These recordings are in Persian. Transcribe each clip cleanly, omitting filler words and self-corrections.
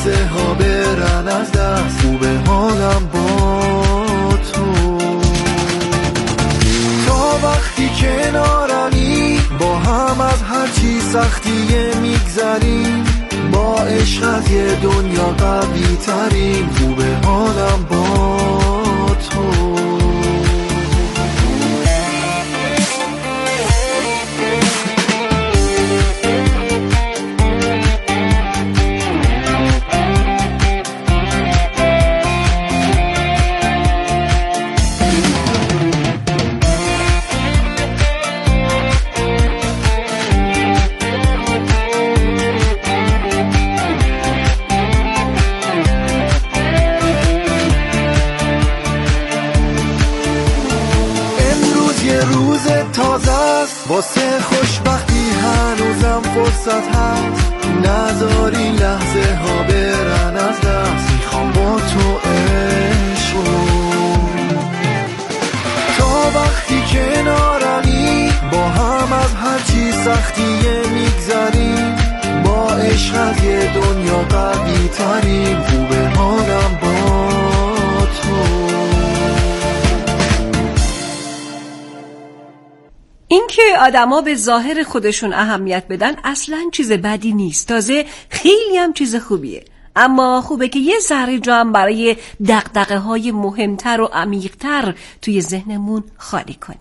لحظه ها برن از دست، خوبه حالم با تو. تا وقتی کنارمی با هم از هرچی سختیه میگذریم، با عشقت یه دنیا قوی ترین، خوبه حالم با تو. واسه خوشبختی هنوزم فرصت هست، نذاری لحظه ها برن از دست، میخوام با تو عشق. تا وقتی کنارمی با هم از هرچی سختیه میگذریم، با عشقت یه دنیا قوی ترین، خوبه حالم با تو. اینکه آدما به ظاهر خودشون اهمیت بدن اصلاً چیز بدی نیست، تازه خیلی هم چیز خوبیه. اما خوبه که یه ذره جا هم برای دغدغه‌های مهمتر و عمیق‌تر توی ذهنمون خالی کنیم.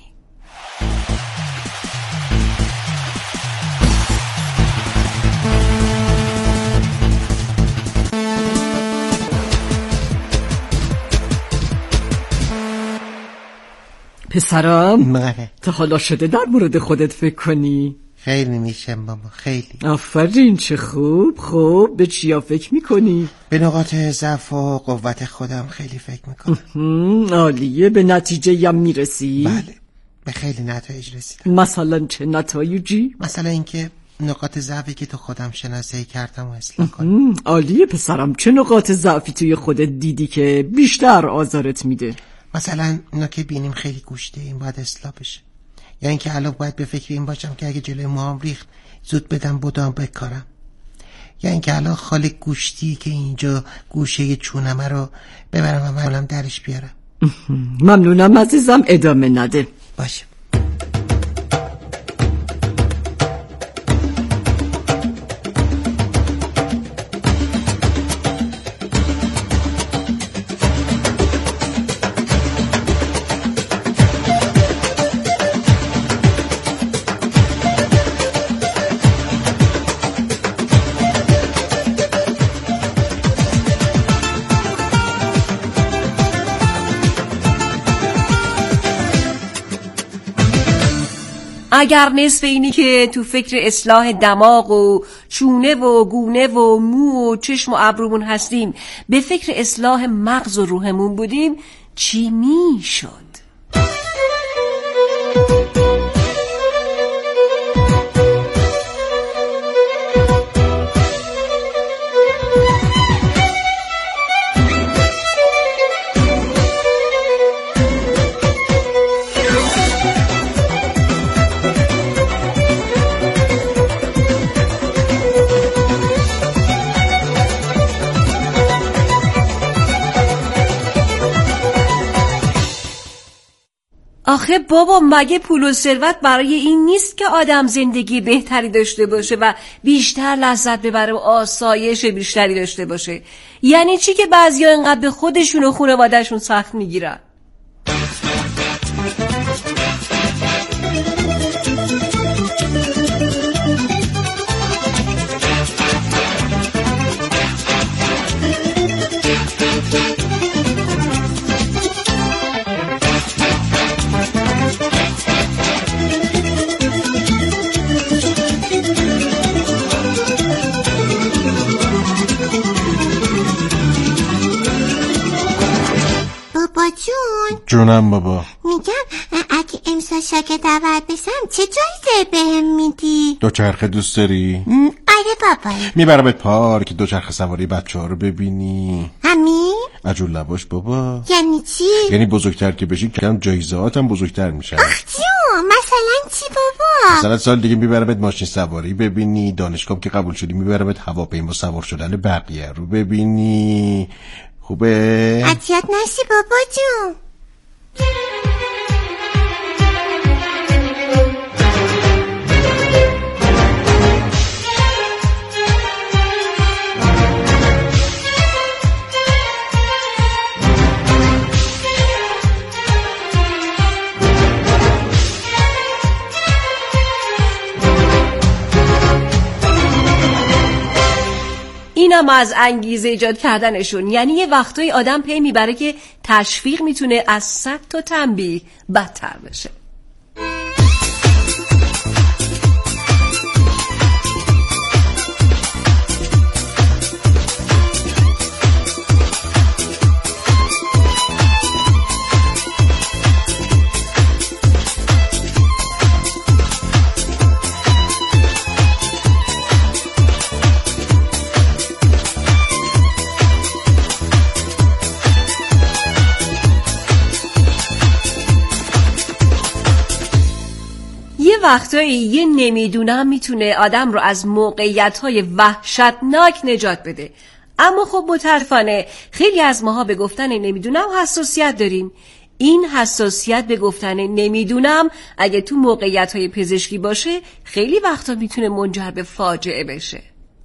پسرم، تا حالا شده در مورد خودت فکر کنی؟ خیلی میشم بابا، خیلی. آفرین، چه خوب. خب به چیا فکر میکنی؟ به نقاط ضعف و قوت خودم خیلی فکر میکنم. عالیه. به نتیجه هم میرسی؟ بله، به خیلی نتایج رسیدم. مثلا چه نتایجی؟ مثلا اینکه نقاط ضعفی که تو خودم شناسایی کردم و اصلاح کنم. عالیه پسرم. چه نقاط ضعفی توی خودت دیدی که بیشتر آزارت میده؟ مثلا نوک بینیم خیلی گوشته، این باید اصلاح بشه. یا اینکه الان باید به فکر این باشم که اگه جلوی موهام ریخت زود بدم بودم بکارم. یا اینکه الان خال گوشتی که اینجا گوشه چونمه رو ببرم و منم درش بیارم. ممنونم عزیزم، ادامه نده. باشه. اگر نصف اینی که تو فکر اصلاح دماغ و چونه و گونه و مو و چشم و ابرومون هستیم به فکر اصلاح مغز و روحمون بودیم، چی میشد؟ آخه بابا، مگه پول و ثروت برای این نیست که آدم زندگی بهتری داشته باشه و بیشتر لذت ببره و آسایش بیشتری داشته باشه؟ یعنی چی که بعضیا اینقدر به خودشون و خانواده‌شون سخت میگیرن؟ جونم بابا. میگم اگه امسال شاگرد اول بشم چه جایزه بهم میدی؟ دوچرخه دوست داری؟ آره بابا. میبرمت پارک دوچرخه سواری بچه ها رو ببینی. همین؟ عجول نباش بابا. یعنی چی؟ یعنی بزرگتر که بشی کم جایزه‌هاتم بزرگتر میشن. آخ جون، مثلا مثلا چی بابا؟ مثلا سال دیگه میبرمت ماشین سواری ببینی، دانشگاه که قبول شدی میبرمت هواپیما سوار شدن بقیه رو ببینی. خوبه؟ اذیت نشی بابا جون. اینم از انگیزه ایجاد کردنشون. یعنی یه وقتای آدم پی میبره که تشویق میتونه از 100 تا تنبیه بدتر بشه. وقتایی یه نمیدونم میتونه آدم رو از موقعیت‌های وحشتناک نجات بده. اما خب متاسفانه خیلی از ماها به گفتن نمیدونم حساسیت داریم. این حساسیت به گفتن نمیدونم اگه تو موقعیت‌های پزشکی باشه خیلی وقتا میتونه منجر به فاجعه بشه.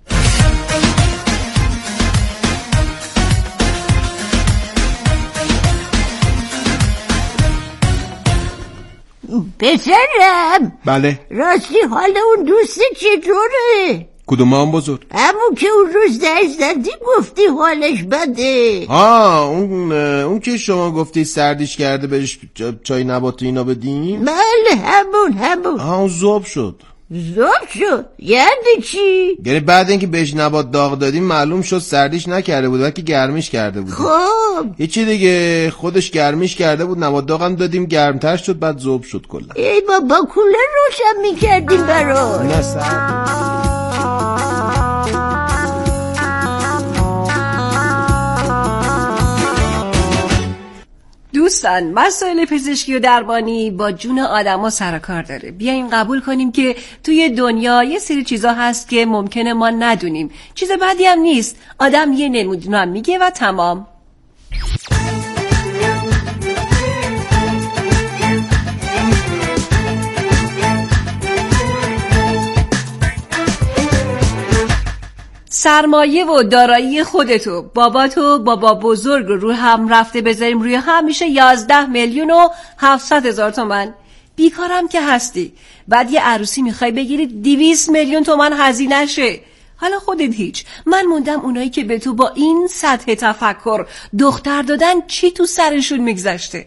پسرم. بله. راستی حال اون دوست چطوره؟ کدوم هم بزرگ؟ همون که اون روز درس زدی گفتی حالش بده. اون که شما گفتی سردیش کرده بهش چای نبات اینا بدین؟ بله همون. اون ذوب شد. یعنی چی؟ یعنی بعد اینکه بهش نبات داغ دادیم معلوم شد سردیش نکرده بود بلکه گرمیش کرده بود. خب هیچی دیگه، خودش گرمیش کرده بود، نبات داغم دادیم گرمتر شد بعد ذوب شد کلا. ای بابا کولر روشن میکردیم برات. نه سرد. دوستان، مسائل پزشکی و درمانی با جون آدما سر و کار داره. بیاین قبول کنیم که توی دنیا یه سری چیزا هست که ممکنه ما ندونیم. چیز بدی هم نیست. آدم یه نمیدونم میگه و تمام. سرمایه و دارایی خودتو، باباتو، بابا بزرگ رو هم رفته بذاریم روی هم میشه 11,700,000 تومان. بیکارم که هستی. بعد یه عروسی میخوای بگیری 200 میلیون تومان هزینه شه. حالا خودت هیچ. من موندم اونایی که به تو با این سطح تفکر دختر دادن چی تو سرشون میگذشته.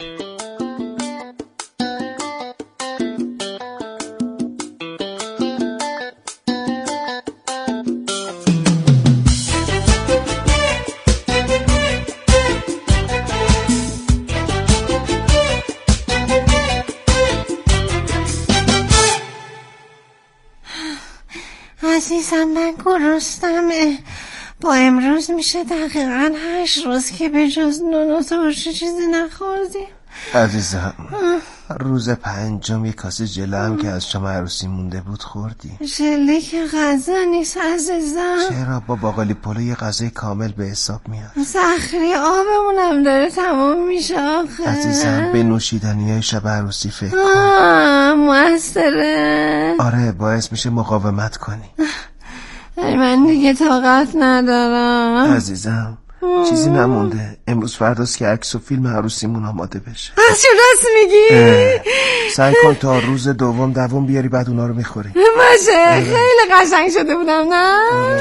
عزیزم من گرسنمه. با امروز میشه دقیقاً 8 روز که به جز نون و ترشی چیزی نخوردیم. عزیزم روز 5 یه کاسه ژله هم که از شما عروسی مونده بود خوردی. ژله که غذا نیست عزیزم. چرا؟ با باقالی پلو یه غذای کامل به حساب میاد. ذخیره آبمونم داره تمام میشه آخه. عزیزم به نوشیدنیای شب عروسی فکر کن. موثره. آره باعث میشه مقاومت کنی. من دیگه طاقت ندارم عزیزم. چیزی نمونده. امروز فرداست که عکس و فیلم عروسیمون آماده بشه. چه راست میگی؟ سعی کن تا روز دوم بیاری بعد اونا رو میخوری. باشه. خیلی قشنگ شده بودم نه؟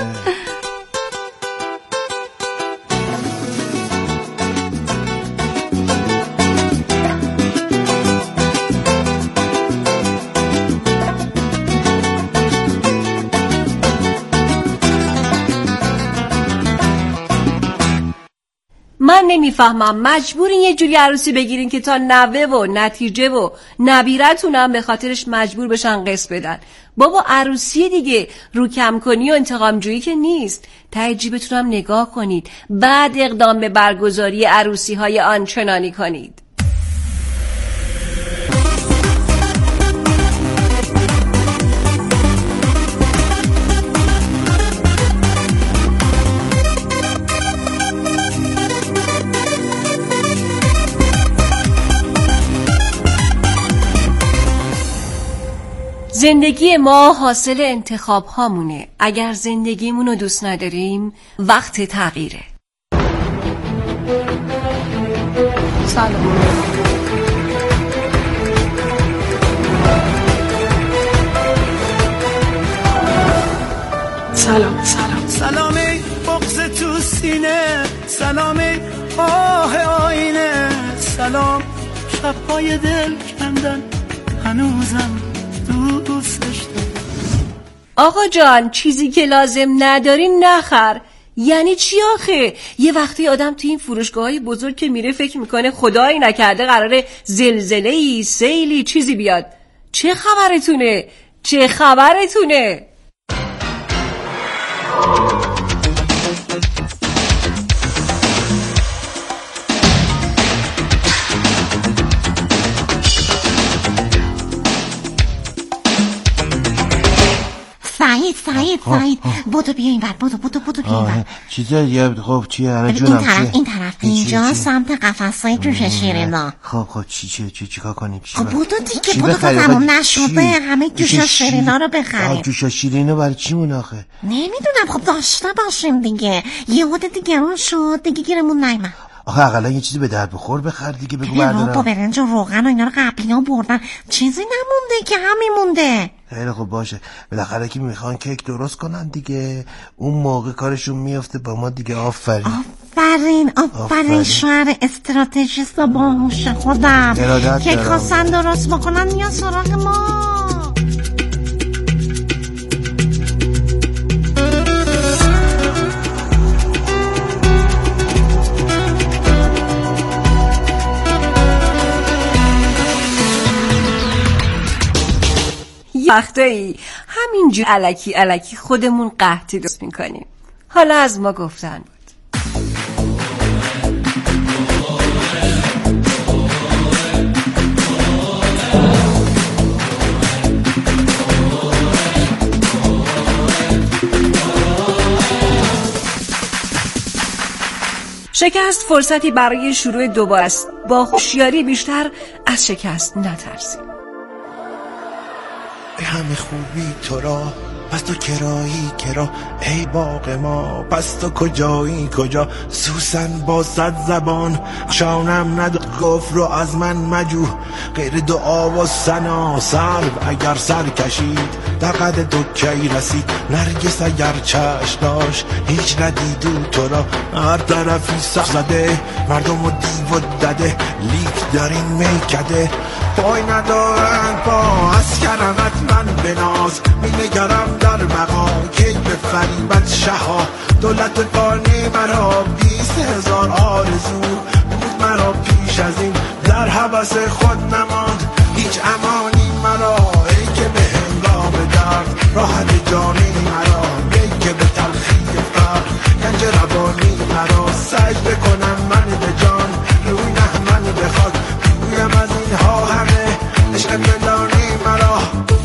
من نمیفهمم مجبورین یه جوری عروسی بگیرین که تا نوه و نتیجه و نبیرتونم به خاطرش مجبور بشن قسط بدن. بابا عروسی دیگه، رو کم کنی و انتقام جویی که نیست. ته جیبتونم نگاه کنید بعد اقدام به برگزاری عروسی های آنچنانی کنید. زندگی ما حاصل انتخاب هامونه. اگر زندگیمونو دوست نداریم وقت تغییره. سلام سلامی بغض تو سینه، سلامی آه آینه، سلام شبهای دل کندن هنوزم دوستش دارم. آقا جان چیزی که لازم نداری نخر. یعنی چی آخه؟ یه وقتی آدم تو این فروشگاه‌های بزرگ که میره فکر میکنه خدایی نکرده قراره زلزله‌ای سیلی چیزی بیاد. چه خبرتونه؟ سعید بودو بیا این ور، بودو بیا این ور. چیزه خب چیه؟ جونم این طرف اینجا سمت قفس‌های جوش شیرینا. خب چی کار کنیم؟ خب بودو دیگه، بودو تا تموم نشده همه جوش شیرینا رو بخریم. جوش شیرینا برای چی مون آخه؟ نمیدونم، خب داشته باشیم دیگه. یه حد دیگه رو شد دیگه گیرمون نیامد. آخه اقلا یه چیزی به درد بخور بخر دیگه. بگو بردارم. با برنج و روغن و اینا رو قبلی ها بردن، چیزی نمونده که همین مونده. خیلی خوب باشه، بالاخره که میخوان کیک درست کنن دیگه، اون موقع کارشون میفته با ما دیگه. آفرین شعر استراتژیست و باهوش خودم که خواستن درست بکنن یا سراغ ما. وقتایی همینجور الکی خودمون قحطی درست میکنیم. حالا از ما گفتن بود. شکست فرصتی برای شروع دوباره است. با هوشیاری بیشتر از شکست نترسیم. ای همه خوبی تو را، پس تو کرا ای باغ ما، پس تو کجا سوسن با 100 زبان شانم نداد گفت رو از من مجو، غیر دعا و ثنا سرو اگر سر کشید در قد تو کی رسید، نرگس اگر چشم داشت هیچ ندیدو تو را، هر طرفی سخت زده مردم و دیو و دده، لیک در این میکده پای ندارن پا از کرمت من بناز، می نگرم در بقا کی به فریبت شها، دولت فانی مرا 20,000 آرزو بود مرا پیش از این، در هوس خود نماند هیچ امانی مرا، ای که به هنگام درد راحت جانی مرا، ای که به تلخی فرق گنج روانی مرا، سجده کنم من به جان روی نه من به خاک، بگویم از اینها همه عشق پنهانی مرا.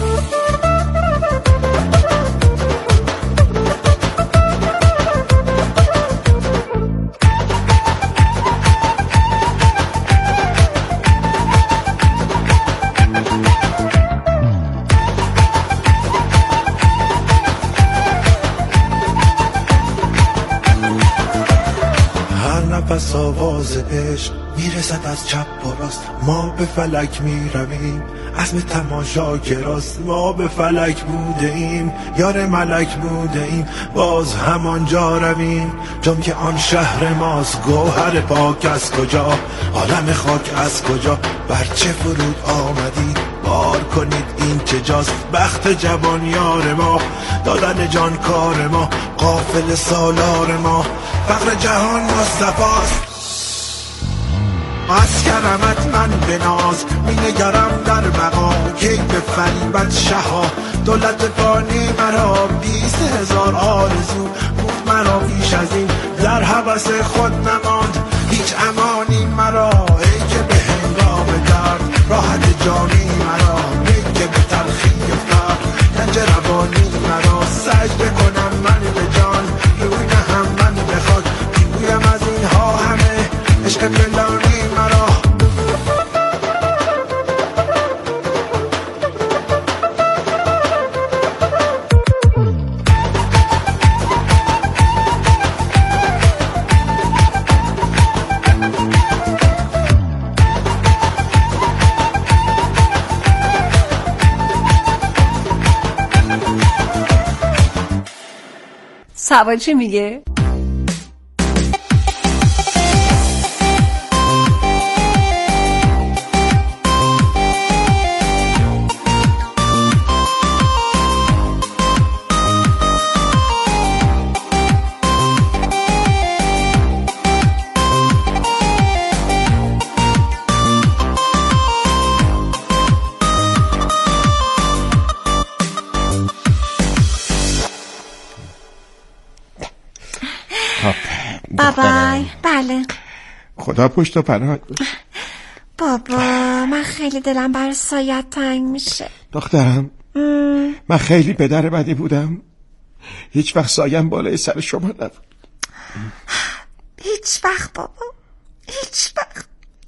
پس آواز عشق میرسد از چپ و راست، ما به فلک میرویم عزم تماشا که راست، ما به فلک بوده ایم یار ملک بوده ایم باز همانجا رویم، جام که آن شهر ماست گوهر پاک از کجا، عالم خاک از کجا، بر چه فرود آمدید بار کنید این چه جاست، بخت جوان یار ما دادن جان کار ما، قافل سالار ما فقر جهان مصطفاست، از کرمت من بناز می نگرم در بقا کی به فریبت شها، دولت فانی مرا 20,000 آرزو بود مرا پیش از این، در هوس خود نماند هیچ امانی مرا، ای که به هنگام درد راحت جانی مرا، ای که به تلخی فرق گنج روانی مرا، سجده کنم من به جان روی نهم من به خاک، بگویم از اینها همه عشق پنهانی مرا. سوا چی میگه؟ بابای. بله خدا پشت و پناهت باشه. بابا من خیلی دلم برای سایت تنگ میشه. دخترم من خیلی پدر بدی بودم، هیچ وقت سایم بالای سر شما نبود. هیچ وقت بابا، هیچ وقت.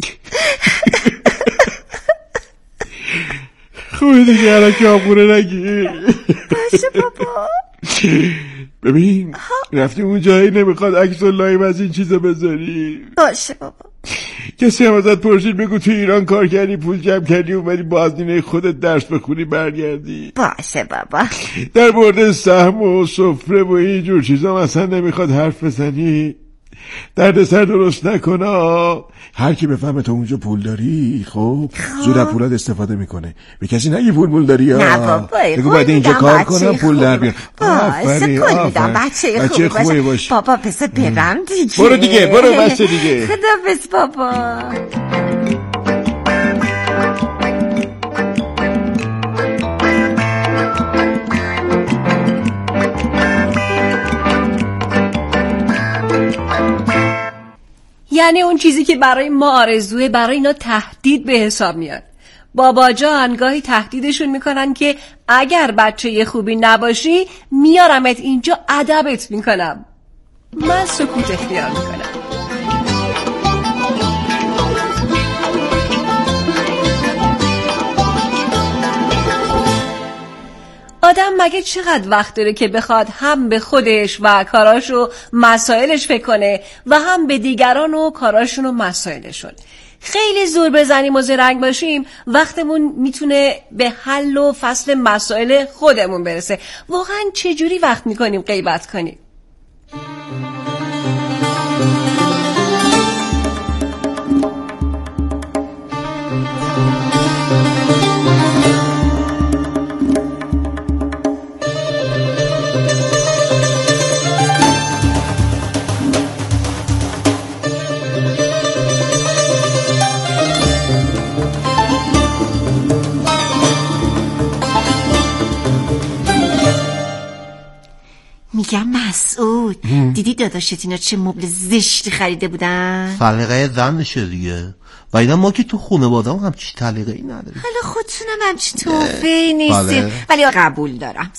خوبی دیگه الان که آبونه نگی. باشه بابا. ببین رفتیم اون جایی نمیخواد عکس و لایم از این چیزا بذاری. باشه بابا. کسی هم ازت پرسید بگو تو ایران کار کردی، پول جمع کردی، اومدی با هزینه خودت درس بخونی برگردی. باشه بابا. در مورد سهم و سفره و اینجور چیزا مثلا نمیخواد حرف بزنی، درد سر درست نکنه. هر کی بفهمه تو اونجا پول داری خب زود از پولات استفاده میکنه. به کسی نگی پول داری ها. نه بابا بگو باید اینجا کار کنم پول در بیار. آفرین آفرین بچه خوبی باشه. بابا بس برم دیگه. برو دیگه، برو بچه دیگه. خدا بس بابا. یعنی اون چیزی که برای ما آرزوه برای اینا تهدید به حساب میاد. بابا جان گاهی تهدیدشون میکنن که اگر بچه خوبی نباشی میارمت اینجا ادبت میکنم. من سکوت اختیار میکنم. آدم مگه چقدر وقت داره که بخواد هم به خودش و کاراش و مسائلش فکر کنه و هم به دیگران و کاراشون و مسائلشون. خیلی زور بزنیم و زرنگ باشیم وقتمون میتونه به حل و فصل مسائل خودمون برسه. واقعا چجوری وقت میکنیم غیبت کنیم؟ میگم مسعود دیدی داداشت اینا چه مبل زشتی خریده بودن؟ سلیقه زنشه دیگه. و اینا ما که تو خانواده هم همچی سلیقه‌ای نداریم. حالا خودتونم همچی توفی نیستیم ولی قبول دارم